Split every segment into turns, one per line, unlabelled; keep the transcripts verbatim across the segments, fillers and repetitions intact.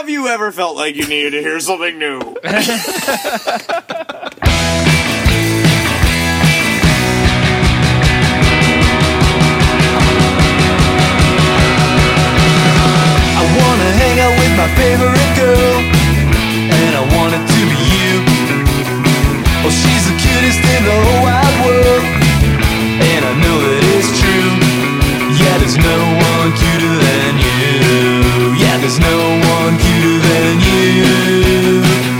Have you ever felt like you needed to hear something new?
I wanna hang out with my favorite girl, and I want it to be you. Oh, she's the cutest in the whole wide world, and I know that it's true. Yeah, there's no one cuter than you. Yeah, there's no one cuter than you.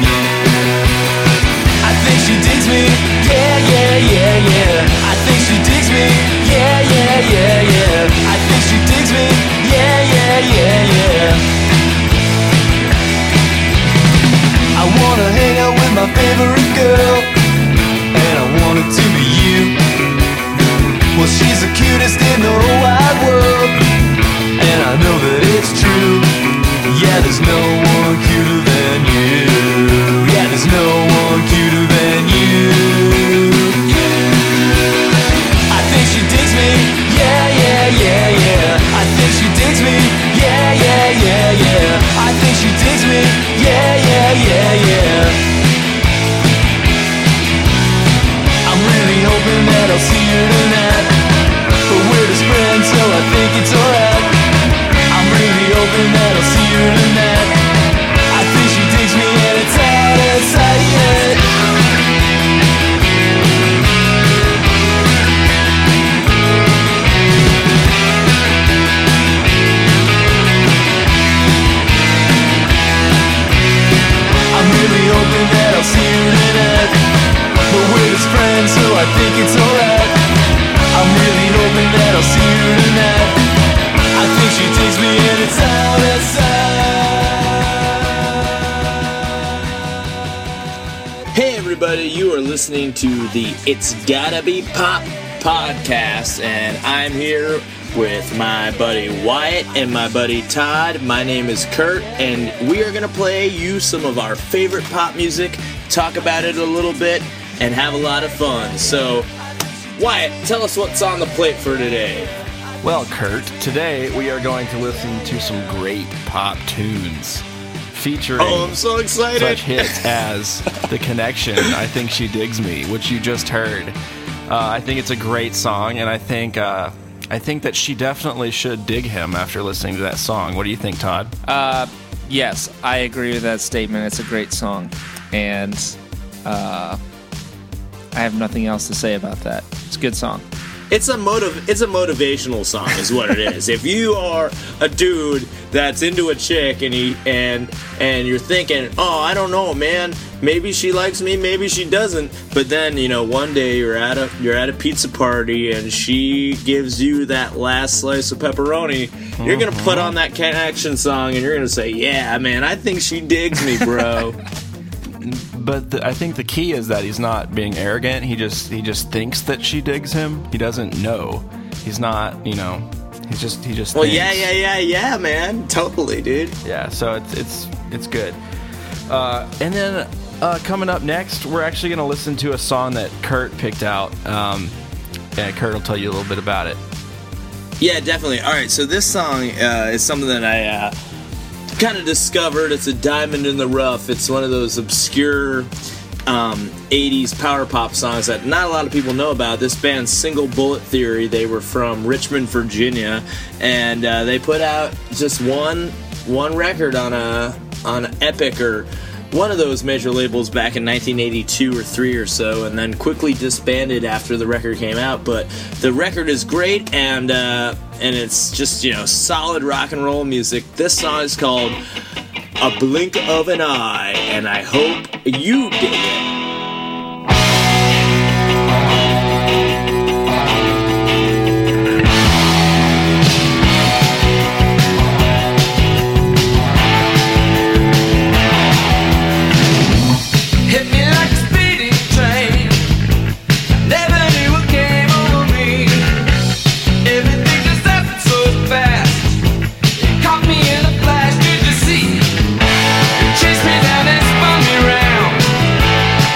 I think she digs me. Yeah, yeah, yeah, yeah. I think she digs me. Yeah, yeah, yeah, yeah. I think she digs me. Yeah, yeah, yeah, yeah. I wanna hang out with my favorite girl, and I want it to be you. Well, she's the cutest in the whole wide world, and I know that it's true. Yeah, there's no one cuter than you. Yeah, there's no one cuter than you. I think she digs me. Yeah, yeah, yeah, yeah. I think she digs me. Yeah, yeah, yeah, yeah. I think she digs me. Yeah, yeah, yeah, yeah. I'm really hoping that I'll see her tonight, but we're just friends, so I think it's alright. I'm really hoping that I'll see her tonight. I think she digs me and it's out of sight yet. I'm really hoping that I'll see her tonight, but we're just friends, so I think it's alright. I'm really hoping that I'll see her tonight. I think she digs me and it's out of sight.
Hey everybody, you are listening to the It's Gotta Be Pop podcast, and I'm here with my buddy Wyatt and my buddy Todd. My name is Kurt, and we are going to play you some of our favorite pop music, talk about it a little bit, and have a lot of fun. So, Wyatt, tell us what's on the plate for today.
Well, Kurt, today we are going to listen to some great pop tunes featuring
Oh, I'm so excited.
such hits as The Connection, I Think She Digs Me, which you just heard. Uh, I think it's a great song, and I think uh, I think that she definitely should dig him after listening to that song. What do you think, Todd?
Uh, yes, I agree with that statement. It's a great song, and uh, I have nothing else to say about that. It's a good song.
It's a motiv- It's a motivational song, is what it is. If you are a dude that's into a chick and he and and you're thinking, oh, I don't know, man, maybe she likes me, maybe she doesn't. But then, you know, one day you're at a you're at a pizza party and she gives you that last slice of pepperoni. Mm-hmm. You're gonna put on that Connection song and you're gonna say, yeah, man, I think she digs me, bro.
But the, I think the key is that he's not being arrogant. He just he just thinks that she digs him. He doesn't know. He's not, you know. He's just he just.
Well,
thinks.
yeah, yeah, yeah, yeah, man, totally, dude.
Yeah, so it's it's it's good. Uh, and then uh, coming up next, we're actually going to listen to a song that Kurt picked out. Um, and Kurt will tell you a little bit about it.
Yeah, definitely. All right, so this song uh, is something that I uh, kind of discovered. It's a diamond in the rough. It's one of those obscure um, eighties power pop songs that not a lot of people know about. This band, Single Bullet Theory, they were from Richmond, Virginia, and uh, they put out just one one record on a on Epic or one of those major labels back in nineteen eighty-two or three or so, and then quickly disbanded after the record came out. But the record is great, and uh, and it's just, you know, solid rock and roll music. This song is called A Blink of an Eye, and I hope you dig it.
Chase me down and spun me round.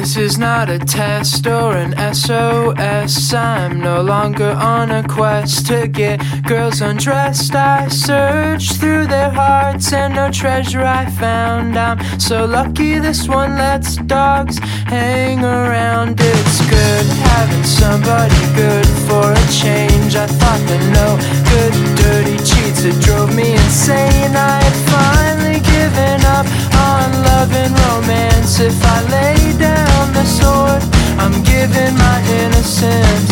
This is not a test or an S O S. I'm no longer on a quest to get girls undressed. I searched through their hearts and no treasure I found. I'm so lucky this one lets dogs hang around. It's good having somebody good for a change. I thought that no good dirty cheats, it drove me insane. I had finally given up on love and romance. If I lay down the sword, I'm giving my innocence.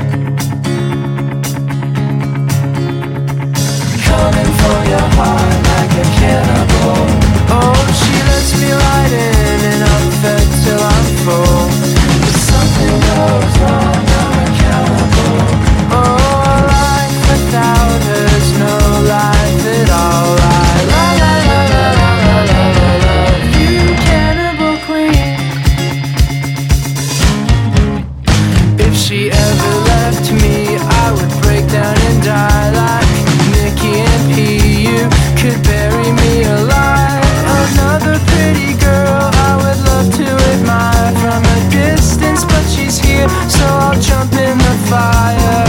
Coming for your heart like a cannibal. Oh, she lets me right in and I'm fed till I'm full. If something goes wrong, I'm accountable. Oh, a life without her's no life at all. I la la la la la la la love you, cannibal queen. If she ever left me, I would break down and die like Nicky and P. You could bury me alive. Another pretty girl I would love to admire from a distance, but she's here, so I'll jump in the fire.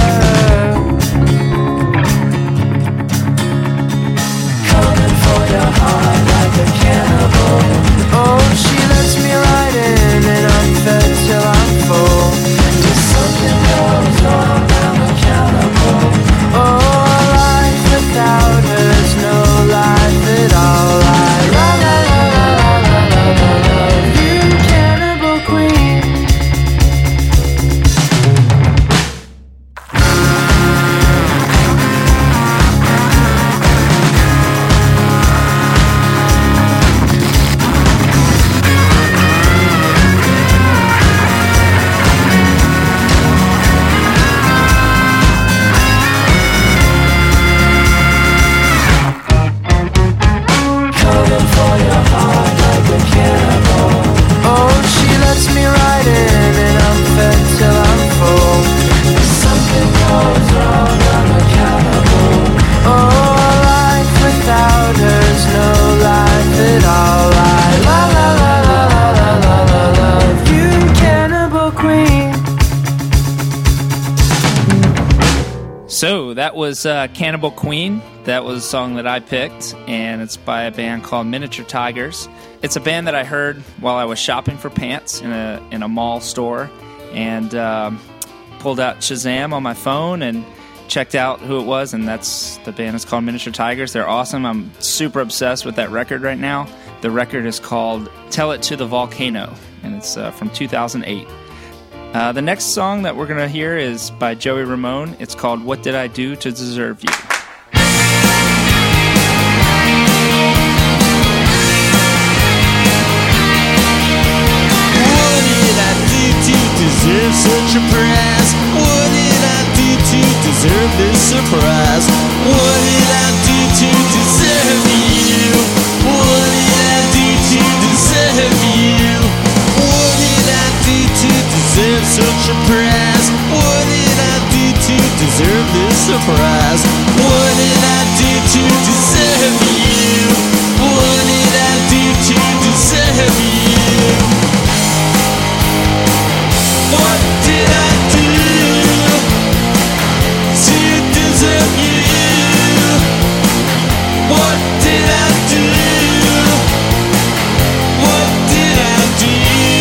Coming for your heart like a cannibal. Oh, she lets me right in and I'm fed till I'm full. If something goes wrong, I'm accountable. Oh, a life without her's no life at all. I la la la la la la la love you, cannibal queen. Coming for your heart like a cannibal. Oh, she lets me right in and I'm fed till I'm full. If something goes wrong, I'm accountable. Oh, a life without her's no life at all. I la la la la la la la la love you, cannibal queen.
So that was uh, Cannibal Queen. That was a song that I picked, and it's by a band called Miniature Tigers. It's a band that I heard while I was shopping for pants in a in a mall store, and um, pulled out Shazam on my phone and checked out who it was, and that's the band is called Miniature Tigers. They're awesome. I'm super obsessed with that record right now. The record is called Tell It to the Volcano, and it's uh, from two thousand eight. Uh, the next song that we're going to hear is by Joey Ramone. It's called What Did I Do to Deserve You?
What did I do to deserve such a prize? What did I do to deserve this surprise? What did I do to deserve you? What did I do to deserve you? What did I do to deserve such a prize? What did I do to deserve this surprise? What did I do to deserve you? What did I do to deserve you? What did I do to deserve you? What did I do? What did I do?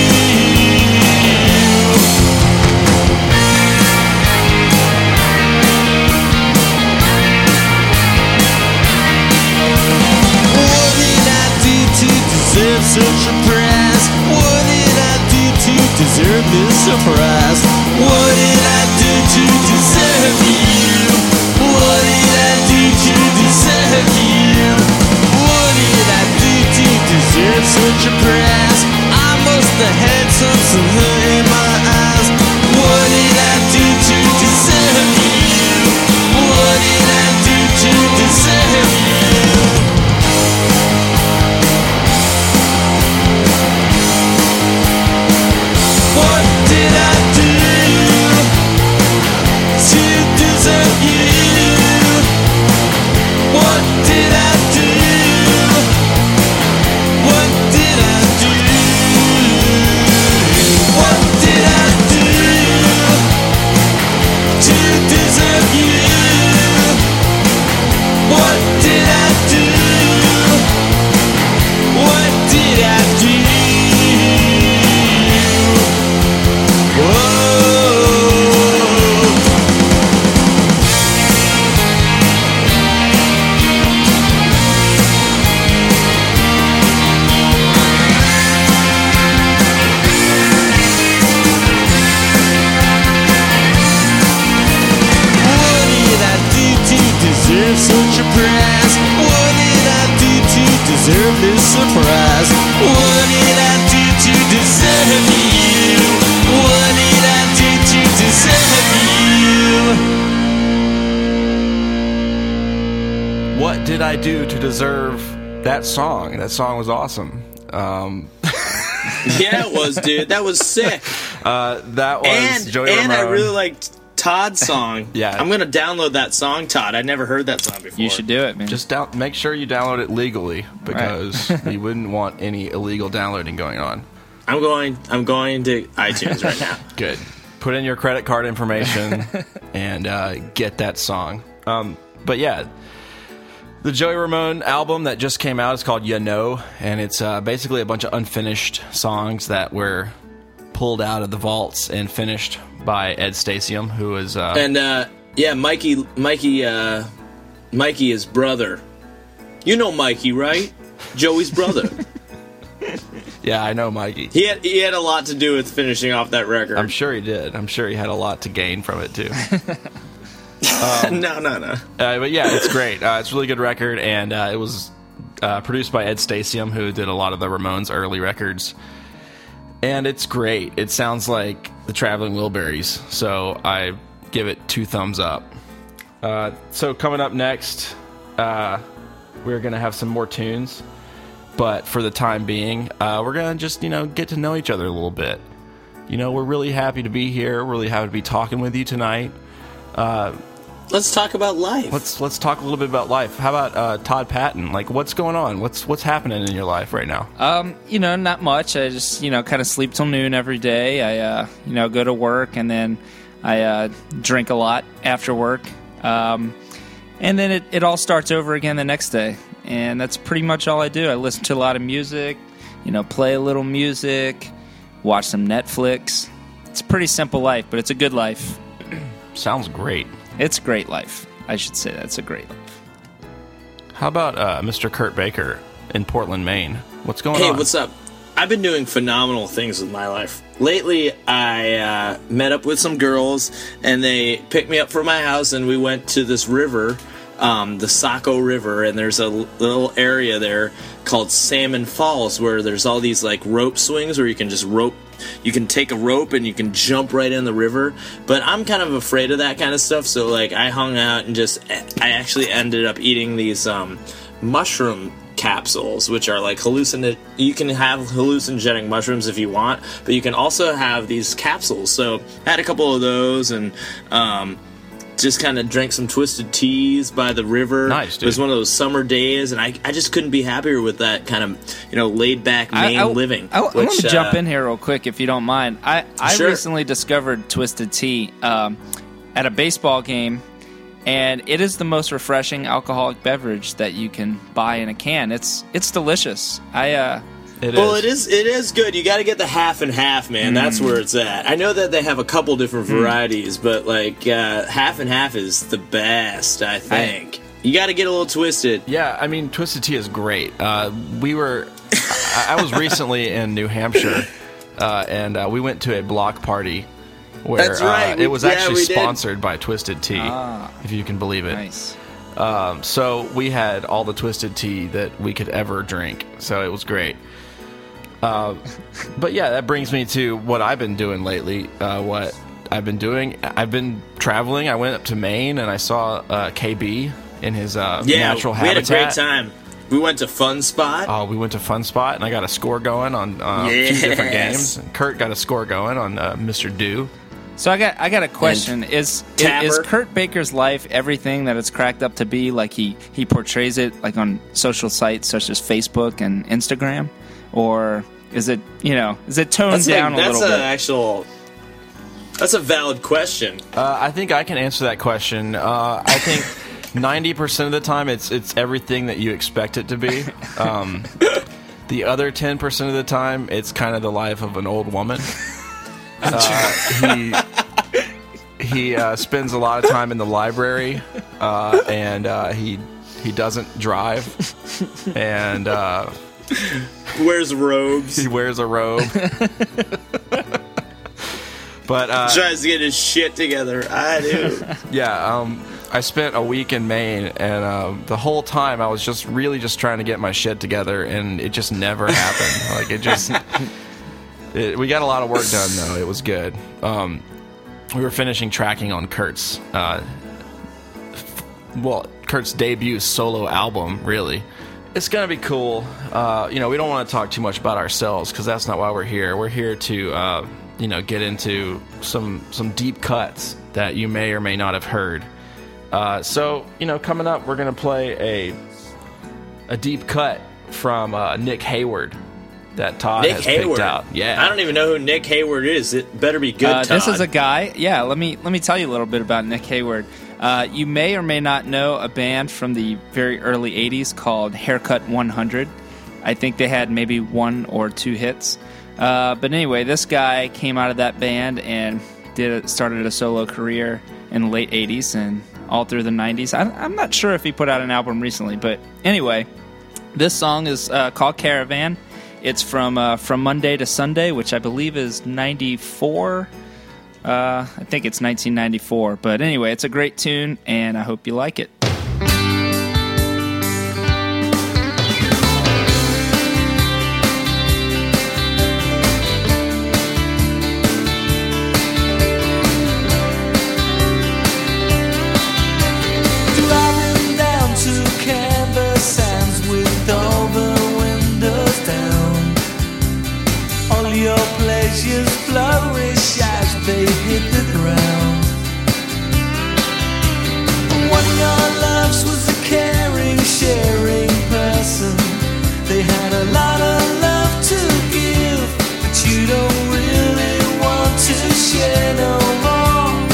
What did I do to deserve such a prize? What did I do to deserve this surprise? What did I do to deserve you? What did I do to deserve you? What did I do to deserve such a prize? I must have had some sun in my eyes. What did I do to deserve you? What did I do to deserve you? What did I do?
did I do to deserve that song? That song was awesome. Um,
Yeah, it was, dude. That was sick.
uh, that was
And
Joey
and
Ramone.
I really liked Todd's song.
Yeah.
I'm gonna download that song, Todd. I never heard that song before.
You should do it, man.
Just down, make sure you download it legally, because you wouldn't want any illegal downloading going on.
I'm going. I'm going to iTunes right now.
Good. Put in your credit card information and uh, get that song. Um, but yeah, the Joey Ramone album that just came out is called You Know, and it's uh, basically a bunch of unfinished songs that were pulled out of the vaults and finished by Ed Stasium, who is uh,
And uh, yeah, Mikey, Mikey, uh, Mikey, his brother. You know Mikey, right? Joey's brother.
yeah, I know Mikey.
He had he had a lot to do with finishing off that record.
I'm sure he did. I'm sure he had a lot to gain from it too.
no, no, no.
Uh, but yeah, it's great. Uh, it's a really good record, and uh, it was uh, produced by Ed Stasium, who did a lot of the Ramones' early records. And it's great. It sounds like the Traveling Wilburys, so I give it two thumbs up. Uh, so coming up next, uh, we're going to have some more tunes, but for the time being, uh, we're going to just, you know, get to know each other a little bit. You know, we're really happy to be here. We're really happy to be talking with you tonight.
Let's talk about life.
Let's let's talk a little bit about life. How about uh, Todd Patton? Like, what's going on? What's what's happening in your life right now?
Um, you know, not much. I just, you know, kind of sleep till noon every day. I, uh, you know, go to work, and then I uh, drink a lot after work. Um, and then it, it all starts over again the next day. And that's pretty much all I do. I listen to a lot of music, you know, play a little music, watch some Netflix. It's a pretty simple life, but it's a good life.
Sounds great.
It's a great life. I should say that's a great life.
How about uh, Mister Kurt Baker in Portland, Maine? What's going
Hey,
on?
what's up? I've been doing phenomenal things with my life. Lately, I uh, met up with some girls, and they picked me up from my house, and we went to this river, um, the Saco River, and there's a l- little area there called Salmon Falls, where there's all these like rope swings where you can just rope, you can take a rope and you can jump right in the river. But I'm kind of afraid of that kind of stuff, so like I hung out and just, I actually ended up eating these um, mushroom capsules, which are like hallucinate. You can have hallucinogenic mushrooms if you want, but you can also have these capsules. So I had a couple of those, and um, just kind of drank some twisted teas by the river.
Nice, dude.
It was one of those summer days, and I, I just couldn't be happier with that kind of, you know, laid back Maine
I, I,
living.
I, I want
which,
to jump
uh,
in here real quick, if you don't mind. I, I
Sure.
recently discovered Twisted Tea um, at a baseball game, and it is the most refreshing alcoholic beverage that you can buy in a can. It's it's delicious. I uh,
It
Well,
is.
it is. It is good. You got to get the half and half, man. That's where it's at. I know that they have a couple different varieties, but like uh, half and half is the best. I think you got to get a little twisted.
Yeah, I mean, Twisted Tea is great. Uh, we were, I, I was recently in New Hampshire, uh, and uh, we went to a block party where
That's right.
uh, it was
We- yeah,
actually
we did.
sponsored by Twisted Tea,
Ah.
if you can believe it.
nice.
Um, so we had all the Twisted Tea that we could ever drink. So it was great. Uh, but yeah, that brings me to what I've been doing lately. Uh, what I've been doing, I've been traveling. I went up to Maine and I saw uh, K B in his uh,
Yeah,
natural
we
habitat.
had a great time. We went to Fun Spot.
Oh, we went to Fun Spot and I got a score going on uh, a few different
Yes.
games. And Kurt got a score going on uh, Mister Dew.
So I got I got a question. Is, is
Tapper.
is Kurt Baker's life everything that it's cracked up to be? Like he, he portrays it like on social sites such as Facebook and Instagram, or is it, you know, is it toned
That's
down
like,
a
that's
little
an
bit?
actual. That's a valid question.
Uh, I think I can answer that question. Uh, I think ninety percent of the time it's it's everything that you expect it to be. Um, the other ten percent of the time it's kind of the life of an old woman. Uh, he he uh, spends a lot of time in the library, uh, and uh, he he doesn't drive, and uh,
Wears robes.
he wears a robe. But uh,
Tries to get his shit together. I do.
yeah, um, I spent a week in Maine, and um, the whole time I was just really just trying to get my shit together, and it just never happened. Like it just, it, we got a lot of work done though. It was good. Um, we were finishing tracking on Kurt's. Uh, f- well, Kurt Kurt's debut solo album, really. It's going to be cool. Uh, you know, we don't want to talk too much about ourselves because that's not why we're here. We're here to, uh, you know, get into some some deep cuts that you may or may not have heard. Uh, so, you know, coming up, we're going to play a a deep cut from uh, Nick Hayward that Todd
Nick
has
Hayward.
picked out. Yeah,
I don't even know who Nick Hayward is. It better be good.
Uh,
Todd.
this is a guy. Yeah, let me let me tell you a little bit about Nick Hayward. Uh, you may or may not know a band from the very early eighties called Haircut one hundred. I think they had maybe one or two hits. Uh, but anyway, this guy came out of that band and did started a solo career in the late eighties and all through the nineties. I, I'm not sure if he put out an album recently, but anyway, this song is uh, called Caravan. It's from uh, From Monday to Sunday, which I believe is ninety-four. Uh, I think it's nineteen ninety-four. But anyway, it's a great tune, and I hope you like it.
Driving down to Canberra Sands with all the windows down. All your pleasures flourish as they hit the ground. One of your loves was a caring, sharing person. They had a lot of love to give, but you don't really want to share no more.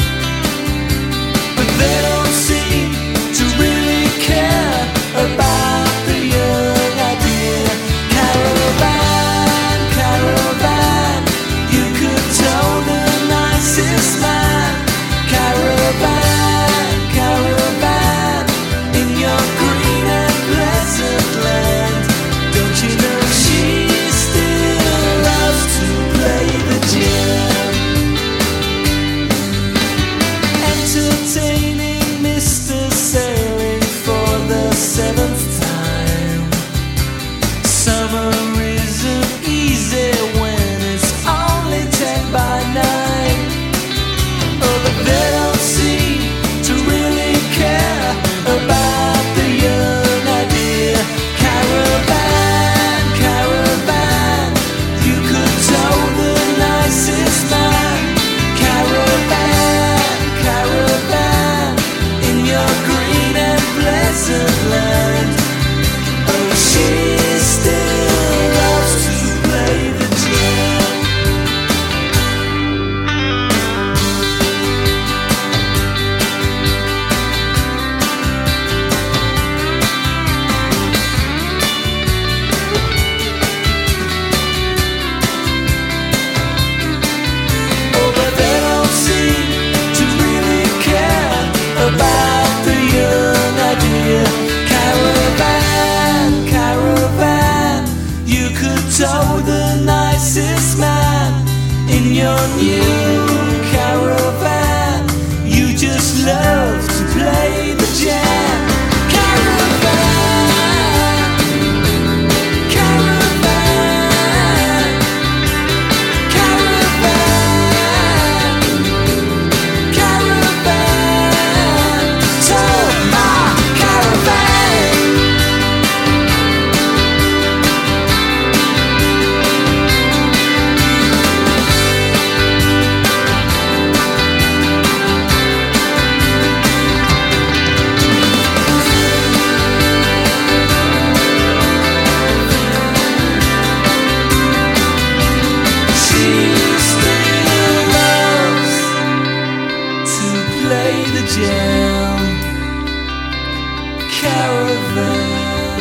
But they don't seem to really care about the young idea. Caravan, caravan, you could tow the nicest man. Caravan, caravan, in your green and pleasant land. Don't you know she still loves to play the jam? Entertaining Mister Sailing for the seventh time. Summer isn't easy when it's only ten by nine. Oh, but they don't seem to really care about the young idea. Caravan, caravan, you could tow the nicest man. Caravan, caravan, in your green and pleasant land. Oh, she still loves to play the jam. Oh, but they don't seem to really care about the young idea. Caravan, caravan, you could tow the nicest man in your new caravan. You just love to play the jam. Caravan, caravan, caravan, caravan, tow my caravan. She still loves to play the jam. Caravan,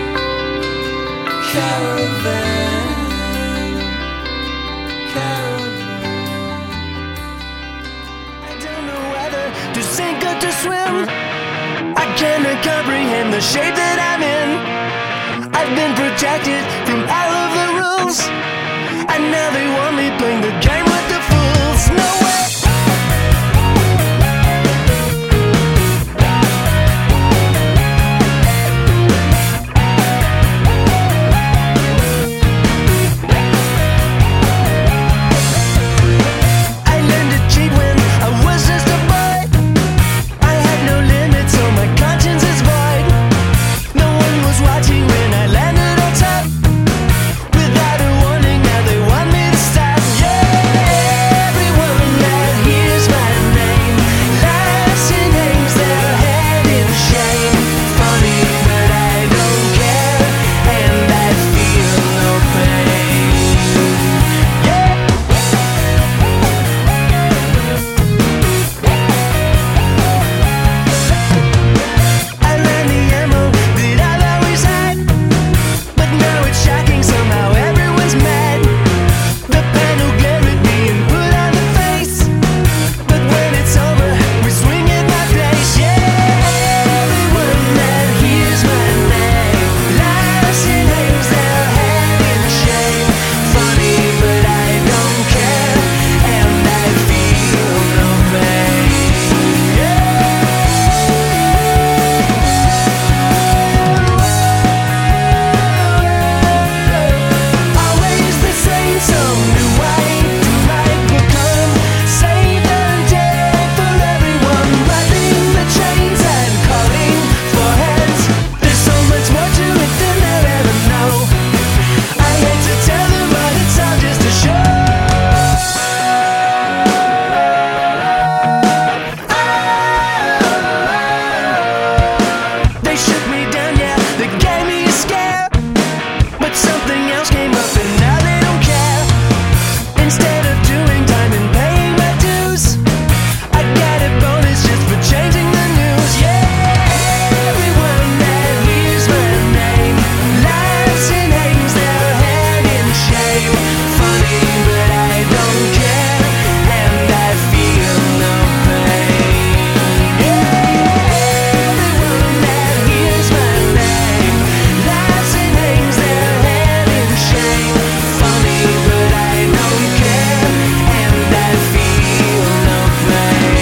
caravan, caravan.
I don't know whether to sink or to swim. I cannot comprehend the shape that I'm in. I've been protected from all of the rules, and now they want me playing the game with the fools. No way. I learned to cheat when I was just a boy. I had no limits on my conscience. instead of doing time and paying my dues. I got a bonus just for changing the news. Yeah, everyone that hears my name laughs and hangs their head in shame. Funny, but I don't care, and I feel no pain. Yeah, everyone that hears my name laughs and hangs their head in shame. Funny, but I don't care, and I feel no pain.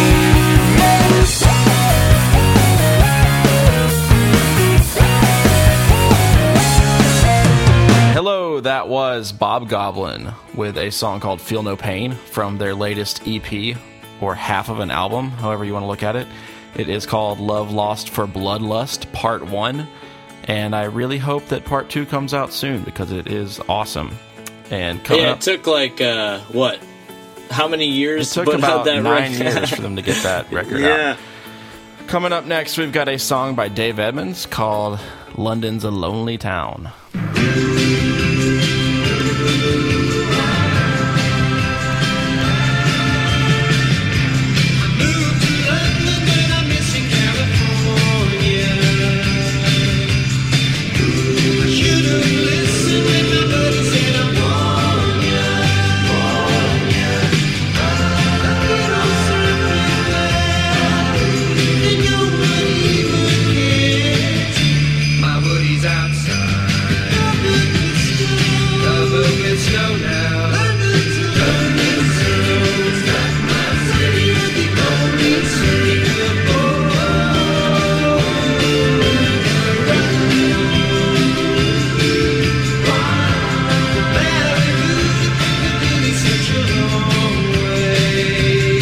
Hello, that was Bob Goblin with a song called Feel No Pain from their latest E P, or half of an album, however you want to look at it. It is called Love Lost for Bloodlust Part one, and I really hope that Part two comes out soon because it is awesome. And coming
Yeah,
up,
it took like, uh, what? How many
it
years
took
to put out
about
that
nine
record?
years for them to get that record out.
Yeah.
Coming up next, we've got a song by Dave Edmunds called London's a Lonely Town.
My buddy's outside. Covered with snow now. London's a got my city, the only city of such a long way.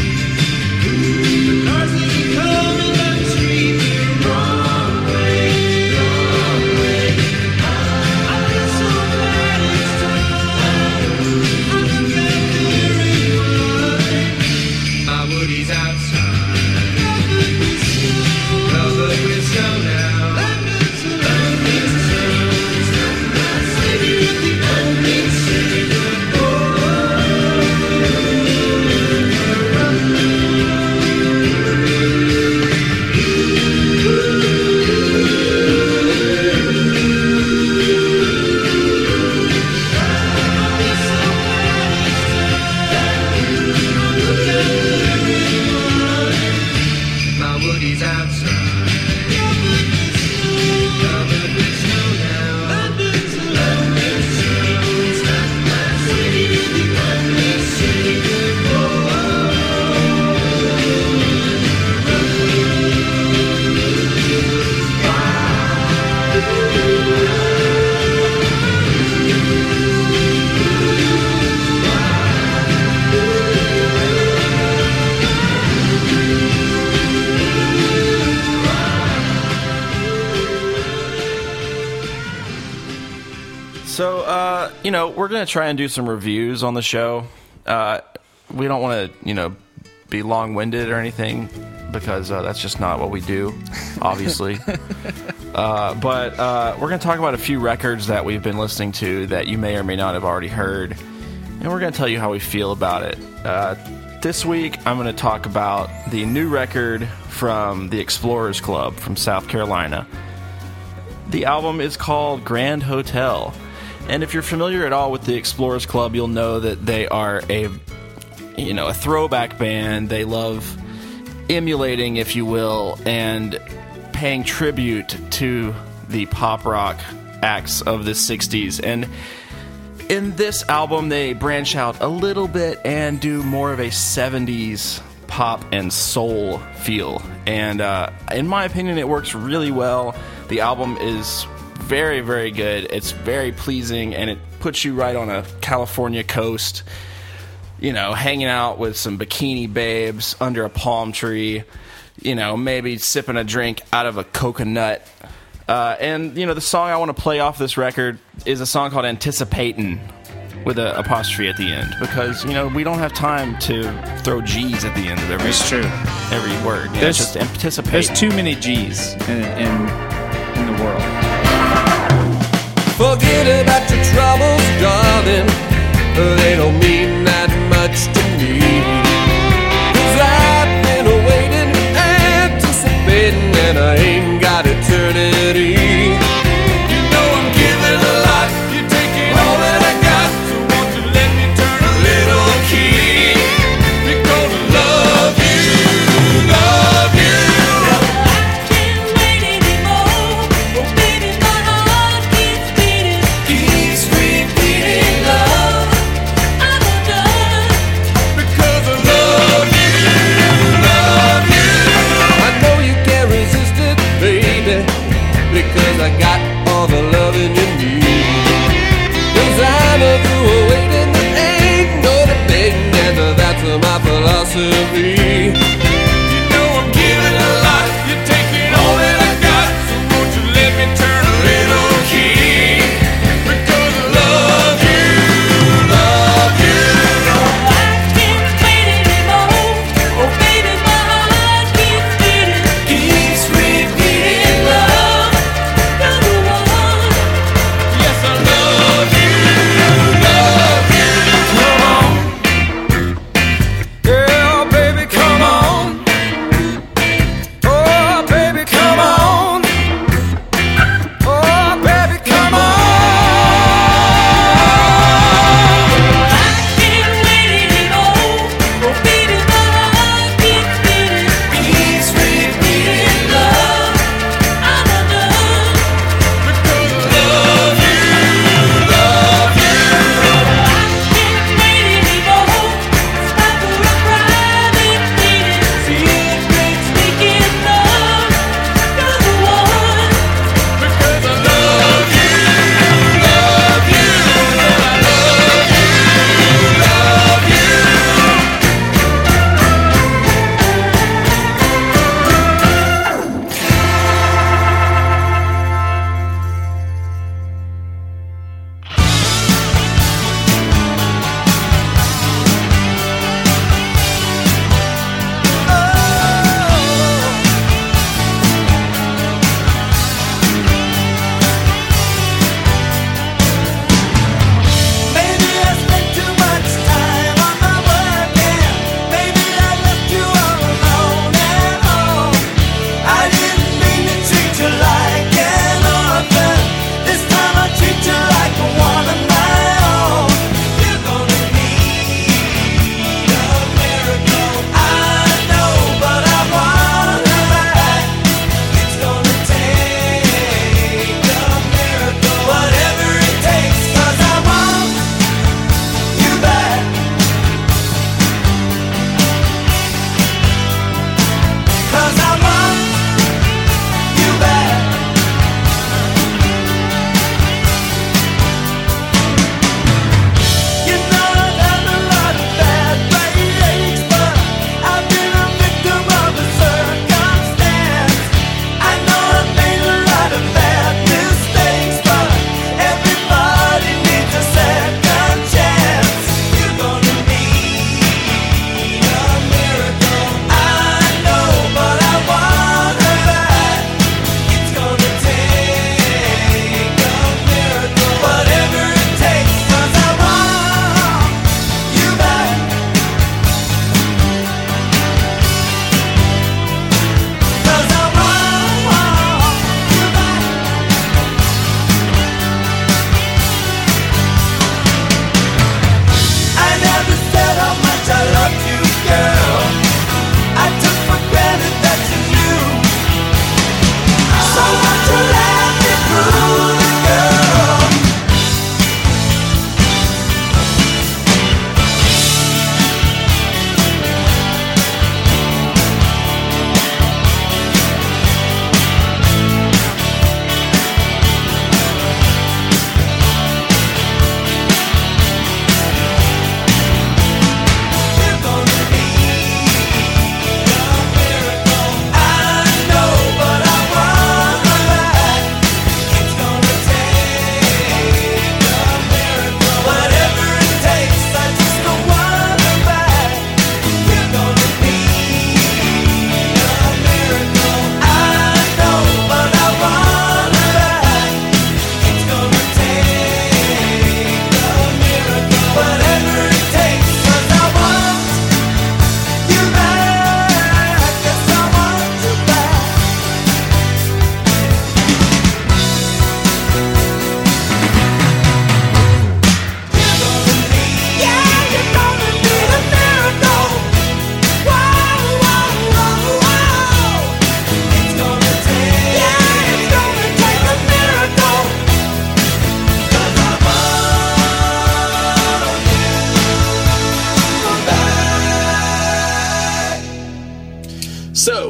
The cars that keep coming down the street the wrong way, wrong way. I feel so bad it's time. I look out there and run. My Woody's outside, covered with snow, covered with snow now. London's a lonely town. My city is the only city of my Woody's outside. Covered with snow now. London's a lonely town. My city is the only city of
So, uh, you know, we're going to try and do some reviews on the show. Uh, we don't want to, you know, be long-winded or anything because uh, that's just not what we do, obviously. uh, but uh, we're going to talk about a few records that we've been listening to that you may or may not have already heard. And we're going to tell you how we feel about it. Uh, this week, I'm going to talk about the new record from the Explorers Club from South Carolina. The album is called Grand Hotel. And if you're familiar at all with the Explorers Club, you'll know that they are a, you know, a throwback band. They love emulating, if you will, and paying tribute to the pop rock acts of the sixties. And in this album, they branch out a little bit and do more of a seventies pop and soul feel. And uh, in my opinion, it works really well. The album is very, very good. It's very pleasing, and it puts you right on a California coast, you know, hanging out with some bikini babes under a palm tree, you know, maybe sipping a drink out of a coconut. Uh, and, you know, the song I want to play off this record is a song called Anticipatin', with an apostrophe at the end, because, you know, we don't have time to throw G's at the end of every,
It's true.
every word. You know,
There's-
it's just anticipate.
There's too many G's in, in, in the world.
Forget about your troubles, darling. they don't mean that much to me. Cause I've been waiting, anticipating, and I ain't got eternity. You know I'm giving a lot, you're taking all that I got, so won't you let me turn a little key? Because I love you, love you.
I can't wait anymore. Oh baby, my heart keeps beating, keeps repeating love. I've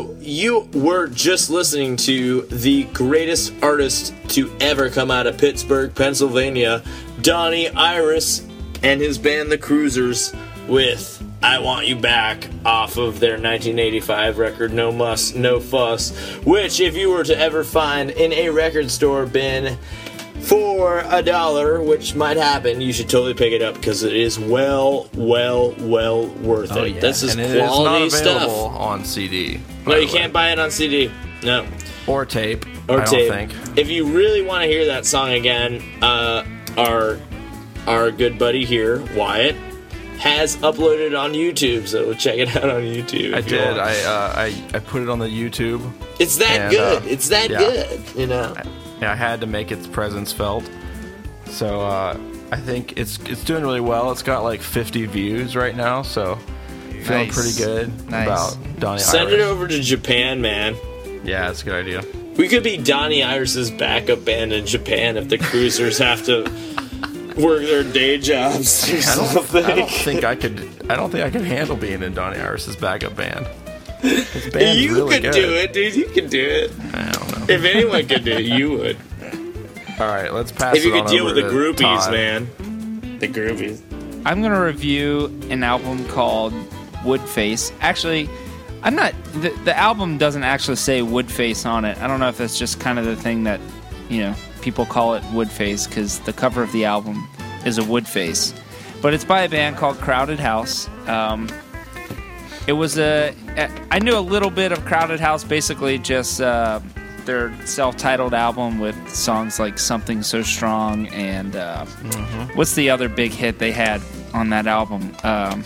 So, you were just listening to the greatest artist to ever come out of Pittsburgh, Pennsylvania, Donnie Iris, and his band The Cruisers with I Want You Back off of their nineteen eighty-five record No Muss, No Fuss, which if you were to ever find in a record store bin for a dollar, which might happen, you should totally pick it up because it is well, well, well worth it.
Oh, yeah.
This is
and it
quality
is not available
stuff.
on C D.
No, you can't buy it on C D. No.
Or tape.
Or
I
tape.
don't think.
If you really want to hear that song again, uh, our our good buddy here, Wyatt, has uploaded it on YouTube, so check it out on YouTube.
I
if you
did.
want.
I, uh, I I put it on the YouTube.
It's that
and,
good.
uh,
it's that
yeah.
good. You know.
Yeah, I had to make its presence felt. So uh, I think it's it's doing really well. It's got like fifty views right now, so feeling
Nice.
pretty good
Nice.
about Donnie
Send
Iris.
it over to Japan, man.
Yeah, that's a good idea.
We could be Donnie Iris's backup band in Japan if the Cruisers have to work their day jobs or
I don't,
something.
I don't think I could. I don't think I could handle being in Donnie Iris's backup band. His band's
you
really
could
good.
do it, dude. You could do it.
I don't know.
If anyone could do it, you would.
All right, let's pass.
If you
it
could
on
deal
over
with the
to
groupies,
Todd.
man. The groupies.
I'm going to review an album called Woodface. Actually, I'm not. The, the album doesn't actually say Woodface on it. I don't know if that's just kind of the thing that, you know, people call it Woodface because the cover of the album is a wood face. But it's by a band called Crowded House. Um, it was a. I knew a little bit of Crowded House, basically just uh, their self-titled album with songs like Something So Strong and uh, what's the other big hit they had on that album? Um,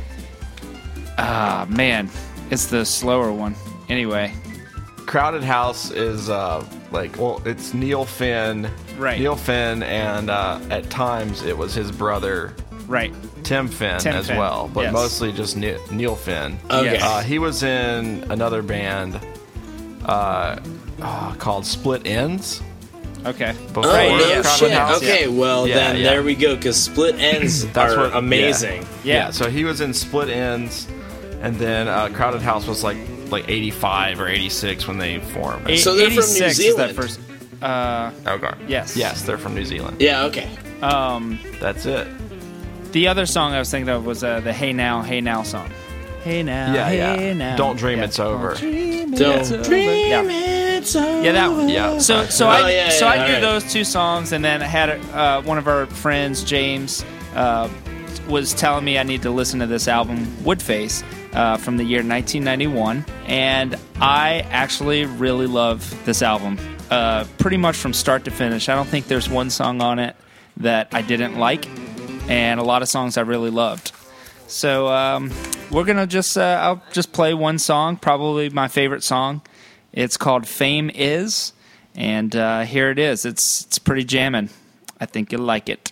ah, man, it's the slower one. Anyway,
Crowded House is uh, like, well, it's Neil Finn.
Right.
Neil Finn, and uh, at times it was his brother
right.
Tim Finn
Tim
as
Finn,
well, but
yes.
mostly just Ne- Neil Finn.
Okay.
Yes.
Uh, he was in another band uh, uh, called Split Ends.
Okay.
Before
Oh,
Right,
no
yeah.
Crowded
shit.
House.
Okay, well,
Yeah,
then
yeah.
there we go, because Split Ends
That's
are
what-
amazing.
Yeah.
Yeah.
So he was in Split Ends, and then uh, Crowded House was like like eighty-five or eighty-six when they formed.
So they're from New
eighty-six is
Zealand.
that first. Uh,
Okay.
Yes.
Yes, they're from New Zealand.
Yeah, okay.
um,
That's it.
the other song I was thinking of was uh, the Hey Now, Hey Now song. Hey now,
Yeah,
hey
yeah.
now.
Don't dream
Yeah.
it's over.
Don't
over.
dream
Yeah.
it's over.
Yeah, that one.
Yeah.
So, so
Oh,
I,
yeah,
so
yeah,
I knew
alright.
those two songs, and then I had uh, one of our friends, James, uh, was telling me I need to listen to this album, Woodface, uh, from the year nineteen ninety-one, and I actually really love this album, uh, pretty much from start to finish. I don't think there's one song on it that I didn't like, and a lot of songs I really loved. So um, we're gonna just uh, I'll just play one song, probably my favorite song. It's called "Fame Is," and uh, here it is. It's it's pretty jamming. I think you'll like it.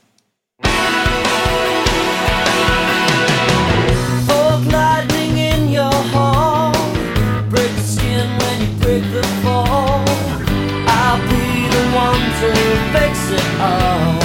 Fork lightning in your home. Break the skin when you break the fall. I'll be the one to fix it all.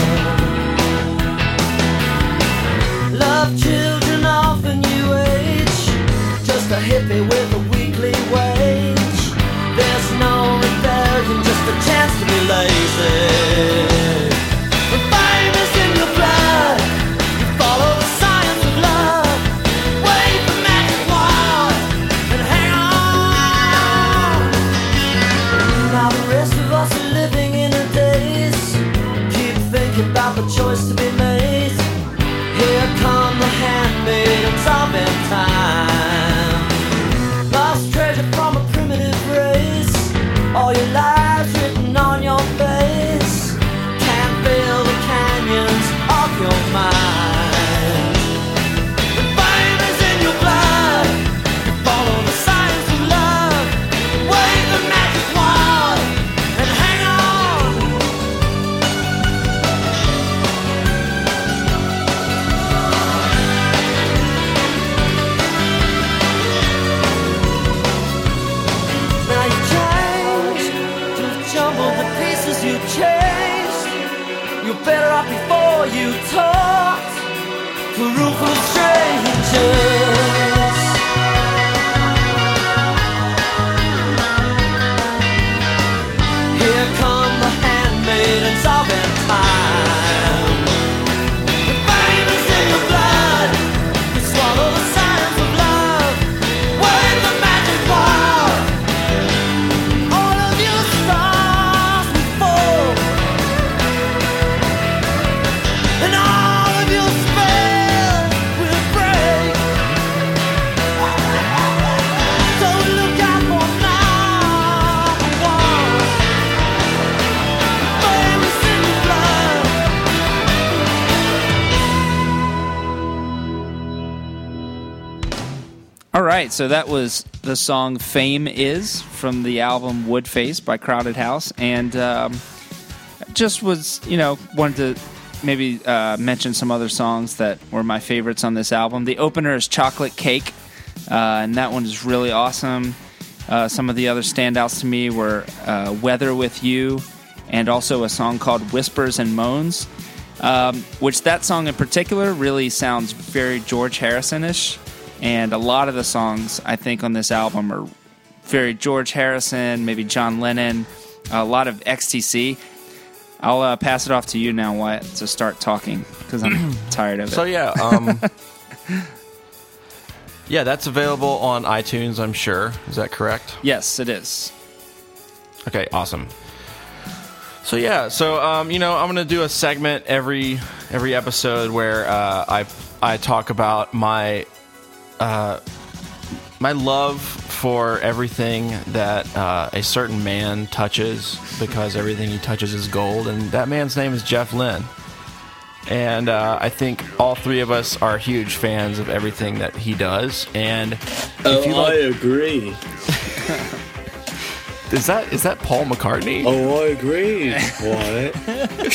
Love children off a new age. Just a hippie with a weekly wage. There's no rebellion, just a chance to be lazy. The fire is in your blood. You follow the science of love. Wave the magic wand and hang on. Now the rest of us are living in a daze. Keep thinking about the choice to be made. Here come the handmaidens of in time. Lost treasure from a primitive race. All your lives written on your face. Can't fill the canyons of your mind. The fire is in your blood. You follow the signs of love. Wave the magic wand and hang on. Now you changed, you've jumbled the pieces you changed. You're better off before you talked. The room full of strangers.
All right, so that was the song Fame Is from the album Woodface by Crowded House. And um, just was, you know, wanted to maybe uh, mention some other songs that were my favorites on this album. The opener is Chocolate Cake, uh, and that one is really awesome. Uh, some of the other standouts to me were uh, Weather With You and also a song called Whispers and Moans, um, which that song in particular really sounds very George Harrison-ish. And a lot of the songs, I think, on this album are very George Harrison, maybe John Lennon, a lot of X T C. I'll uh, pass it off to you now, Wyatt, to start talking, because I'm tired of it.
So, yeah. Um, yeah, that's available on iTunes, I'm sure. Is that correct?
Yes, it is.
Okay, awesome. So, yeah. So, um, you know, I'm going to do a segment every every episode where uh, I I talk about my... Uh, my love for everything that uh, a certain man touches, because everything he touches is gold, and that man's name is Jeff Lynne. And uh, I think all three of us are huge fans of everything that he does. And
Oh,
if you
I
like,
agree.
is that is that Paul McCartney?
Oh, I agree. What?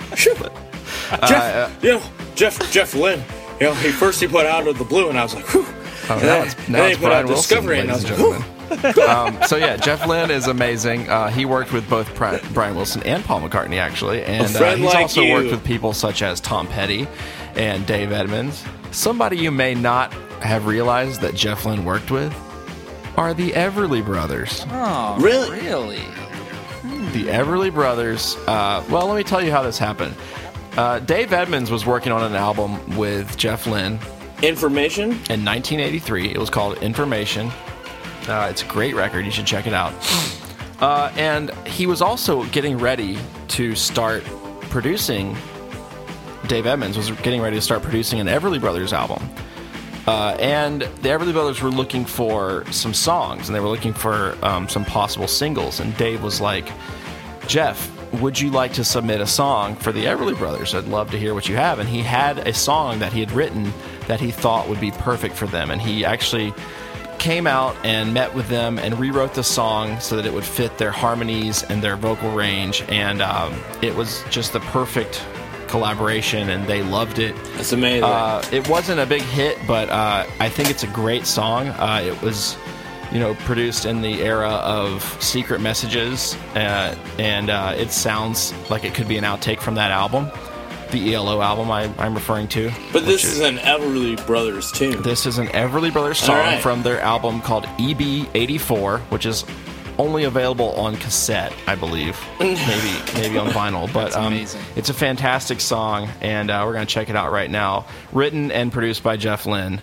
Uh,
Jeff, you know, Jeff, Jeff Lynne. You know, he first he put Out of the Blue, and I was like, whew.
Oh,
And
now
then,
it's,
and
now
then
it's
he put
Brian
out
Wilson,
Discovery, and I was
ladies
like,
and
whew.
gentlemen. um, so yeah, Jeff Lynne is amazing. Uh, he worked with both Pri- Brian Wilson and Paul McCartney, actually, and uh,
friend
he's
like
also
you.
worked with people such as Tom Petty and Dave Edmunds. Somebody you may not have realized that Jeff Lynne worked with are the Everly Brothers.
Oh,
Really?
Really?
The Everly Brothers. Uh, well, let me tell you how this happened. Uh, Dave Edmunds was working on an album with Jeff Lynne
Information?
in nineteen eighty-three. It was called Information. Uh, it's a great record. You should check it out. Uh, and he was also getting ready to start producing. Dave Edmunds was getting ready to start producing an Everly Brothers album. Uh, and the Everly Brothers were looking for some songs, and they were looking for um, some possible singles. And Dave was like, Jeff, would you like to submit a song for the Everly Brothers? I'd love to hear what you have. And he had a song that he had written that he thought would be perfect for them. And he actually came out and met with them and rewrote the song so that it would fit their harmonies and their vocal range. And um, it was just the perfect collaboration, and they loved it.
That's amazing.
Uh, it wasn't a big hit, but uh, I think it's a great song. Uh, it was, you know, produced in the era of Secret Messages, uh, and uh, it sounds like it could be an outtake from that album, the E L O album I, I'm referring to.
but this
which
is an Everly Brothers tune.
This is an Everly Brothers song
All right.
from their album called E B eighty-four, which is only available on cassette, I believe. maybe maybe on vinyl. But
That's
um,
amazing.
it's a fantastic song, and uh, we're going to check it out right now. Written and produced by Jeff Lynne.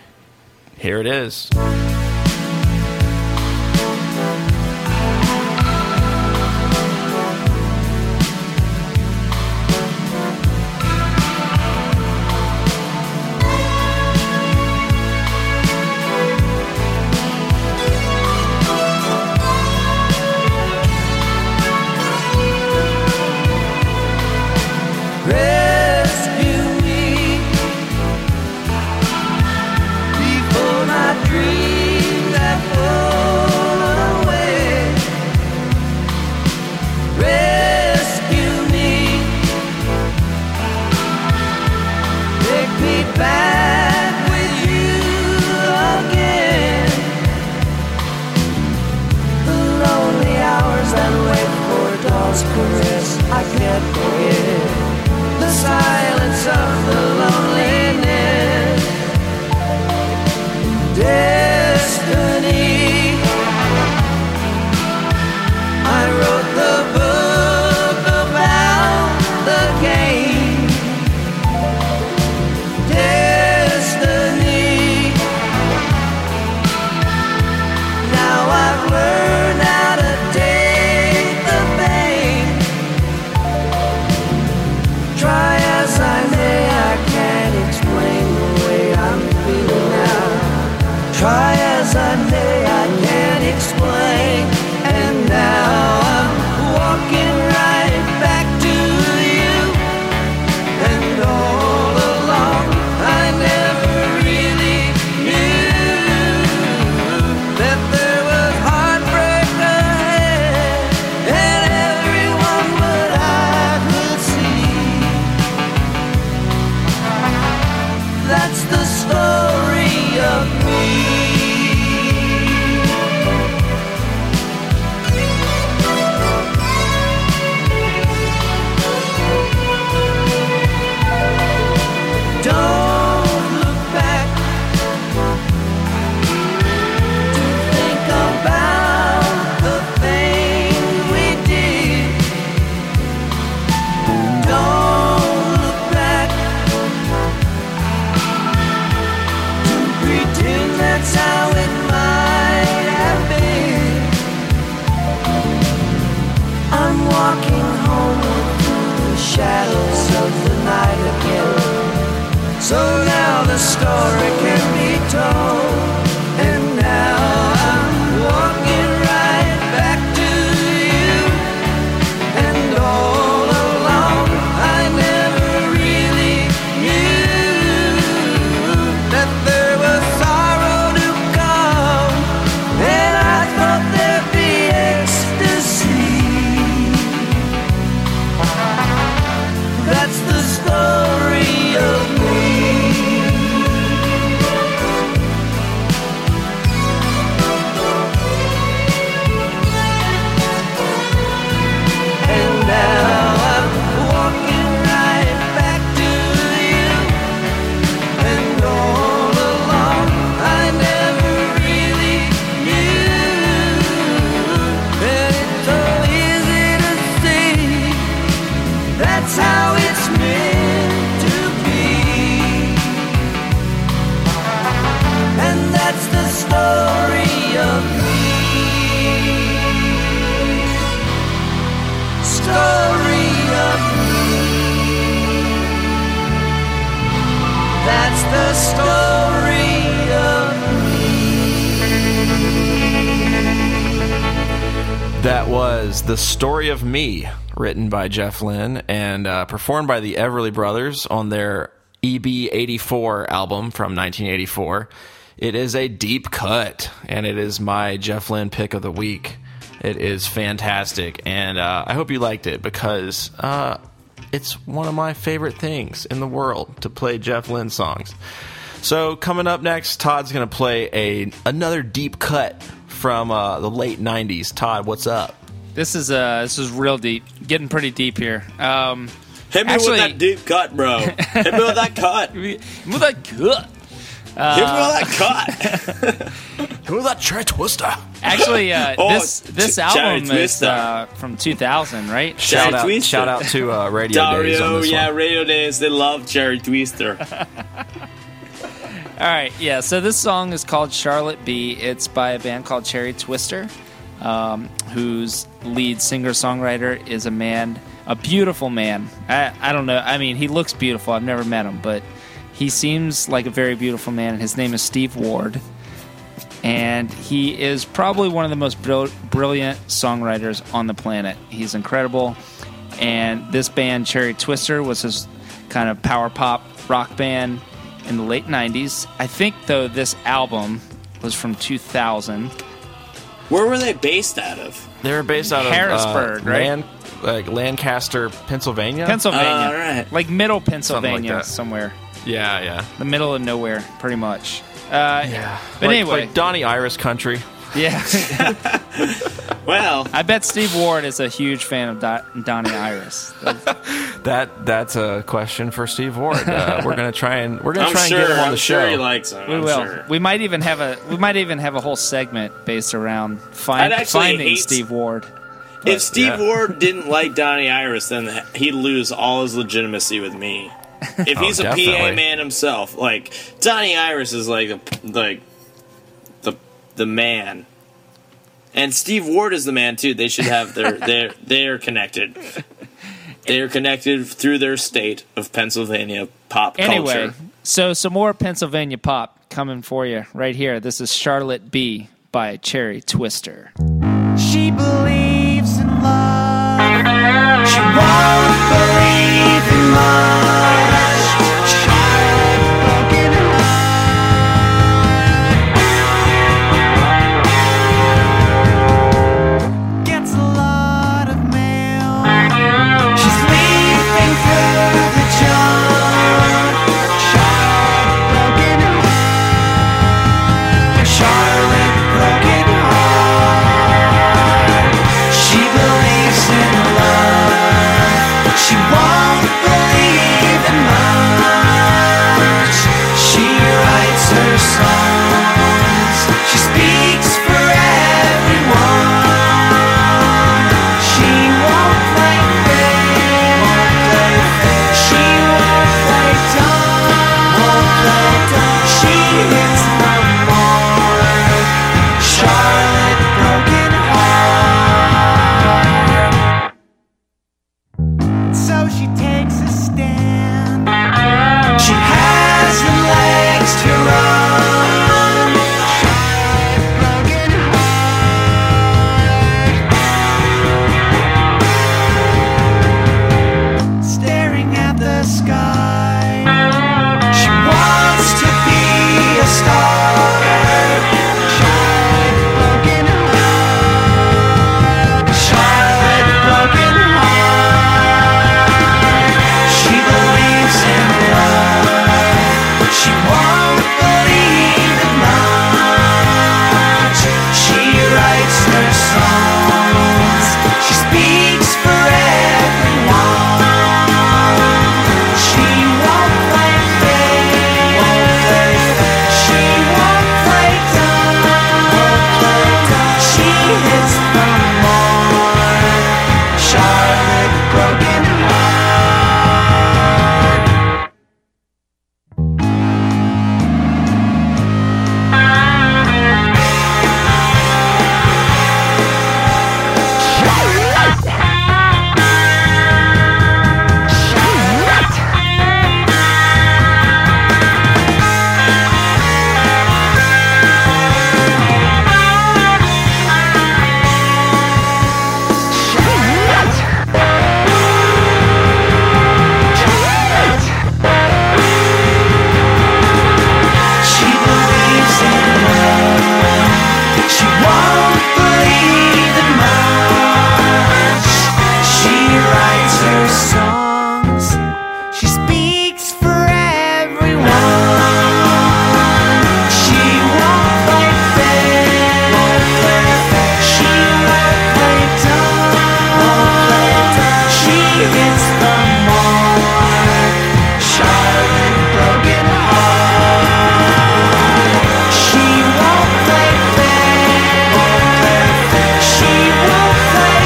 Here it is.
Rescue me before my dreams So now the story can be told. And now I'm walking right back to you. And all along I never really knew that there was sorrow to come. And I thought there'd be ecstasy. That's the story of me. And now I'm walking right back to you. And all along I never really knew that it's so easy to see. That's how it's meant to be. And that's the story of me. Story of me. That's the story of
That was The Story of Me, written by Jeff Lynne and uh, performed by the Everly Brothers on their E B eighty-four album from nineteen eighty-four. It is a deep cut, and it is my Jeff Lynne pick of the week. It is fantastic, and uh, I hope you liked it, because uh, it's one of my favorite things in the world to play Jeff Lynne songs. So coming up next, Todd's going to play a another deep cut from uh, the late nineties. Todd, what's up?
This is uh, this is real deep, getting pretty deep here. Um,
Hit me
actually,
with that deep cut, bro. Hit me with that cut. Hit me
with that cut. Uh,
with that cut.
Who that Cherry Twister?
Actually, uh,
Oh,
this this
Ch-
album
Cherry
is
Twister.
uh, from two thousand, right?
Shout
Cherry
out,
Twister.
shout out to uh, Radio Days on
Dario,
this
yeah,
one.
Radio Days, they love Cherry Twister.
All right, yeah. So this song is called Charlotte B. It's by a band called Cherry Twister, um, whose lead singer-songwriter is a man, a beautiful man. I, I don't know. I mean, he looks beautiful. I've never met him, but he seems like a very beautiful man. His name is Steve Ward, and he is probably one of the most bril- brilliant songwriters on the planet. He's incredible, and this band, Cherry Twister, was his kind of power pop rock band in the late nineties. I think, though, this album was from two thousand.
Where were they based out of?
They were based out
Harrisburg,
of uh,
right?
Lan- like Lancaster, Pennsylvania.
Pennsylvania.
Uh, all right.
Like middle Pennsylvania
that.
somewhere.
Yeah, yeah,
The middle of nowhere, pretty much. Uh,
yeah.
But
like,
anyway.
like Donnie Iris country.
Yeah.
Well,
I bet Steve Ward is a huge fan of Do- Donnie Iris.
That that's a question for Steve Ward. Uh, we're gonna try and we're gonna
I'm
try and
sure,
get him on
I'm
the
sure
show.
he likes him.
We
I'm
will.
Sure.
We might even have a we might even have a whole segment based around
I'd
find,
actually
finding
hate-
Steve Ward.
If Steve
yeah.
Ward didn't like Donnie Iris, then he'd lose all his legitimacy with me. If he's
Oh,
a P A
definitely.
man himself, like Donnie Iris is like a, like the the man, and Steve Ward is the man too. They should have their their they are connected. They are connected through their state of Pennsylvania pop
Anyway,
culture.
so some more Pennsylvania pop coming for you right here. This is Charlotte B by Cherry Twister.
She believes in love. She won't believe in much. Charlotte broken heart. Gets a lot of mail. She's leafing through the junk. Charlotte broken heart. Charlotte broken heart. She believes in love. She won't believe
to run. Broken heart, staring at the sky. She wants to be a star. Charlotte, broken heart. Charlotte, broken heart. She believes in love. She won't believe in much. She writes her songs. She speaks for everyone. She won't play fair. She won't play dumb. She hits the mark. Charlotte, broken heart. She believes in love. She won't believe in much. She writes her songs. She speaks for everyone. She won't play fair. She won't play dumb. She hits the mark. Charlotte, broken heart. She won't play fair. She won't play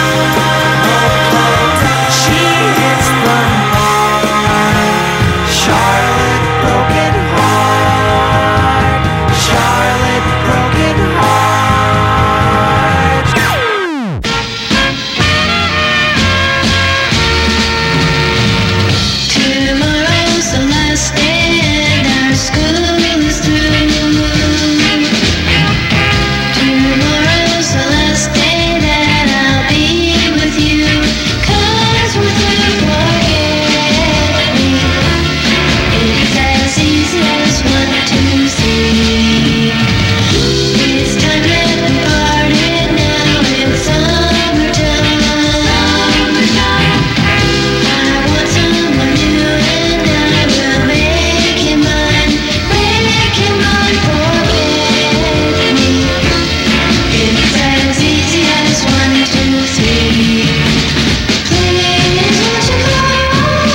dumb. She hits the mark. Charlotte, broken heart. Charlotte, broken heart.
Tomorrow's the last day and our school is through. Tomorrow's the last day that I'll be with you. 'Cause with you forget me. It's as easy as one, two, three. It's time that we parted now. It's summertime. I want someone new and I will make him mine. Make him mine, forget me. It's as easy as one, two, three. Please won't you come on?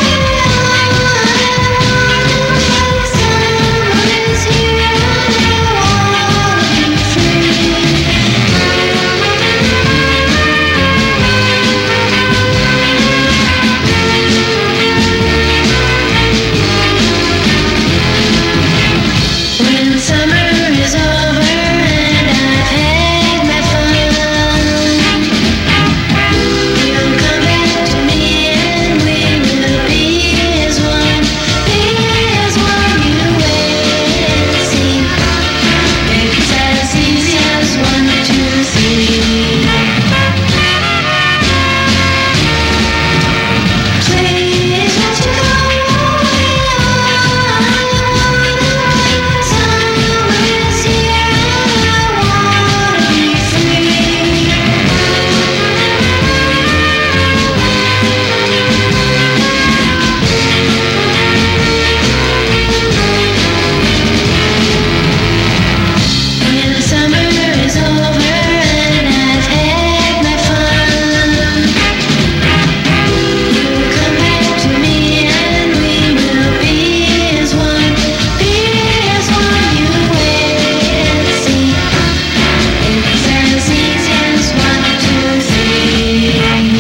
Someone is here and I wanna be free. When summer is over and I've had my fun, you'll come back to me and we will be as one, be as one. You wait and see. It's as easy as one, two, three. Please won't you come on? Someone is here and I wanna be free. When summer is over and I've had my fun, you'll come back to me and we will be as one, be as one. You wait and see. It's as easy as one, two, three.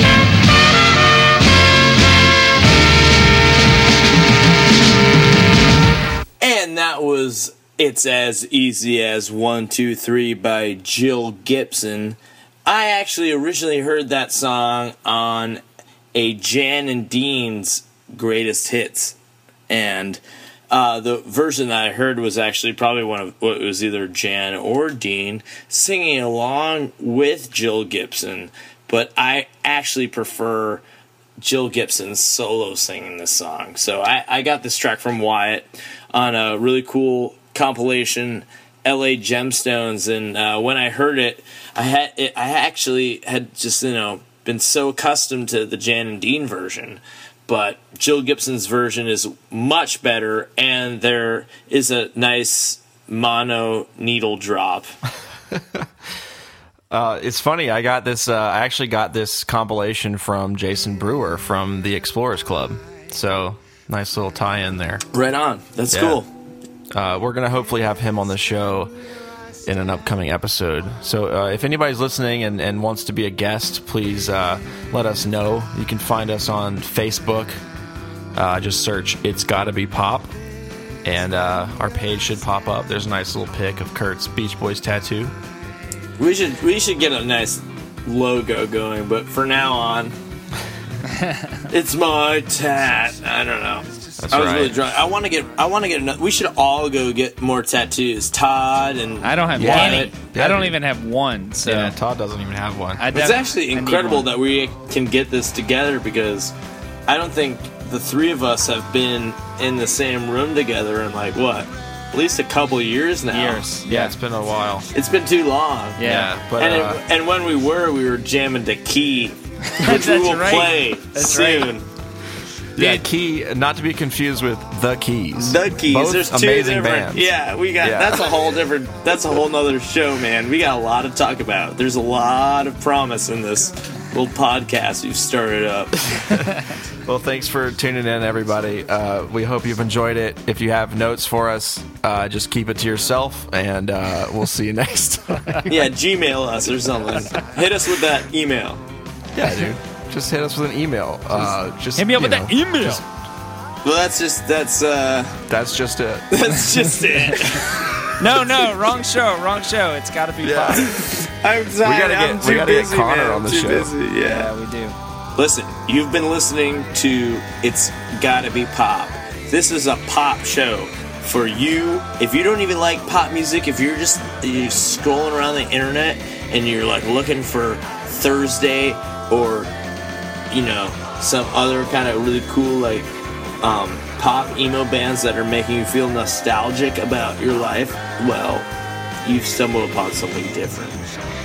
And that was It's As Easy As One, Two, Three by Jill Gibson. I actually originally heard that song on a Jan and Dean's Greatest Hits. And uh, the version that I heard was actually probably one of what was either Jan or Dean singing along with Jill Gibson, but I actually prefer Jill Gibson's solo singing this song. So I, I got this track from Wyatt on a really cool compilation, L A Gemstones, and uh, when I heard it, I had it, I actually had just you know been so accustomed to the Jan and Dean version, but Jill Gibson's version is much better, and there is a nice mono needle drop.
Uh, it's funny. I got this. Uh, I actually got this compilation from Jason Brewer from the Explorers Club. So nice little tie-in there.
Right on. That's
Yeah.
cool.
Uh, we're gonna hopefully have him on the show in an upcoming episode. So uh, if anybody's listening and, and wants to be a guest, please uh, let us know. You can find us on Facebook. Uh, just search "It's Gotta Be Pop," and uh, our page should pop up. There's a nice little pic of Kurt's Beach Boys tattoo.
We should we should get a nice logo going, but for now on, it's my tat. I don't know.
That's
I was
right.
really drunk. I want to get. I want to get. Another, we should all go get more tattoos. Todd and
I don't have
Yeah.
any.
Yeah,
I don't
dude.
even have one. So
Yeah, Todd doesn't even have one.
I
It's
def-
actually
I need
incredible
one.
that we can get this together because I don't think the three of us have been in the same room together in like what, at least a couple years now.
years.
yeah, it's been a while.
It's been too long.
Yeah.
but
and,
uh,
it, and when we were, we were jamming to Key, which we
That's
will
right.
play
That's right.
soon.
yeah, Key, not to be confused with the Keys.
The Keys.
Both
There's two
amazing
different.
bands.
Yeah, we got.
Yeah.
That's a whole different. That's a whole nother show, man. We got a lot to talk about. There's a lot of promise in this little podcast we've started up.
Well, thanks for tuning in, everybody. Uh, we hope you've enjoyed it. If you have notes for us, uh, just keep it to yourself, and uh, we'll see you next time.
Yeah, Gmail us or something. Hit us with that email.
Yeah, dude. Just hit us with an email. Uh, just
Hit me up
you
with
know,
that email.
Well, that's just that's uh
That's just it.
that's just it.
No, no, wrong show, wrong show. It's got to be
Yeah.
pop.
I'm sorry.
gotta get-
I'm
we
too
gotta get
busy,
Connor
man.
on the
too
show.
Busy. Yeah.
Yeah, we do.
Listen, you've been listening to It's Gotta Be Pop. This is a pop show for you. If you don't even like pop music, if you're just you're scrolling around the internet and you're like looking for Thursday or you know some other kind of really cool like um, pop emo bands that are making you feel nostalgic about your life, well, you've stumbled upon something different.